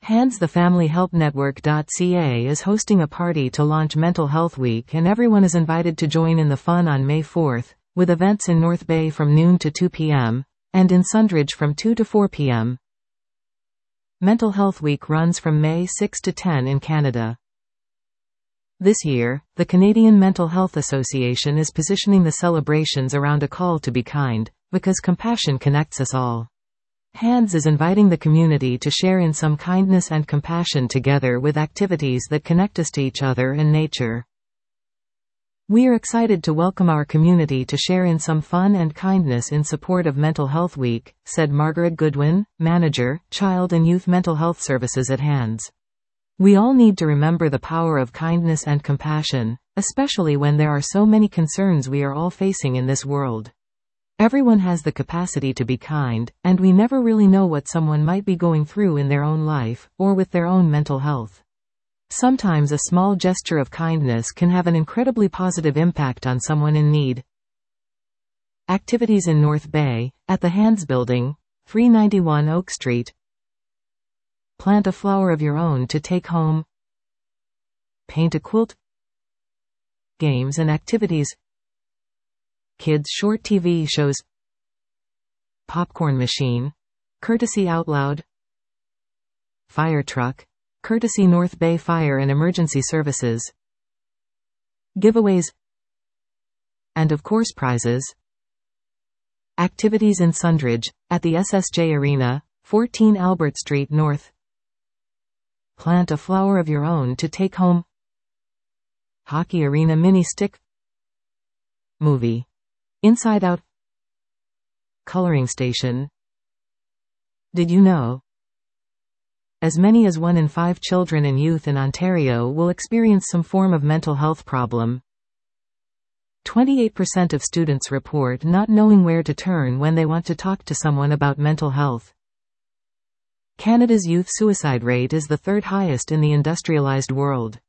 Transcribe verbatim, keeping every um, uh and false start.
HANDS The Family Help Network.ca is hosting a party to launch Mental Health Week, and everyone is invited to join in the fun on May fourth, with events in North Bay from noon to two p m, and in Sundridge from two to four p m Mental Health Week runs from May sixth to tenth in Canada. This year, the Canadian Mental Health Association is positioning the celebrations around a call to be kind, because compassion connects us all. HANDS is inviting the community to share in some kindness and compassion together with activities that connect us to each other and nature. We are excited to welcome our community to share in some fun and kindness in support of Mental Health Week, said Margaret Goodwin, Manager, Child and Youth Mental Health Services at HANDS. We all need to remember the power of kindness and compassion, especially when there are so many concerns we are all facing in this world. Everyone has the capacity to be kind, and we never really know what someone might be going through in their own life, or with their own mental health. Sometimes a small gesture of kindness can have an incredibly positive impact on someone in need. Activities in North Bay, at the HANDS Building, three ninety-one Oak Street. Plant a flower of your own to take home. Paint a quilt. Games and activities. Kids' short T V shows. Popcorn machine, courtesy Out Loud. Fire truck, courtesy North Bay Fire and Emergency Services. Giveaways. And of course prizes. Activities in Sundridge, at the S S J Arena, fourteen Albert Street North. Plant a flower of your own to take home. Hockey Arena Mini Stick. Movie. Inside Out. Coloring Station. Did you know? As many as one in five children and youth in Ontario will experience some form of mental health problem. twenty-eight percent of students report not knowing where to turn when they want to talk to someone about mental health. Canada's youth suicide rate is the third highest in the industrialized world.